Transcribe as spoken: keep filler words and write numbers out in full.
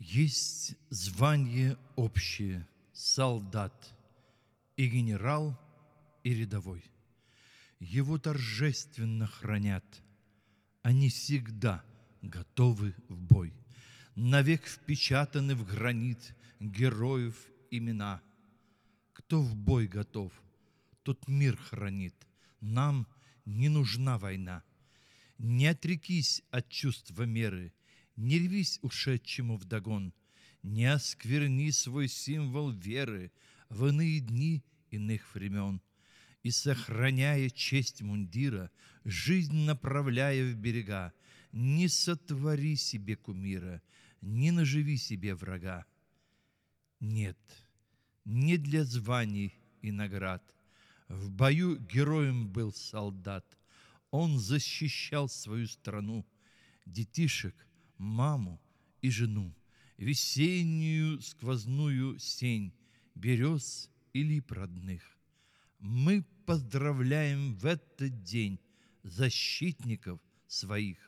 Есть звание общее – солдат, и генерал, и рядовой. Его торжественно хранят, они всегда готовы в бой. Навек впечатаны в гранит героев имена. Кто в бой готов, тот мир хранит. Нам не нужна война. Не отрекись от чувства меры, не рвись ушедшему вдогон, не оскверни свой символ веры в иные дни иных времен. И, сохраняя честь мундира, жизнь направляя в берега, не сотвори себе кумира, не наживи себе врага. Нет, не для званий и наград. В бою героем был солдат. Он защищал свою страну, детишек, маму и жену, весеннюю сквозную сень, берез и лип родных. Мы поздравляем в этот день защитников своих.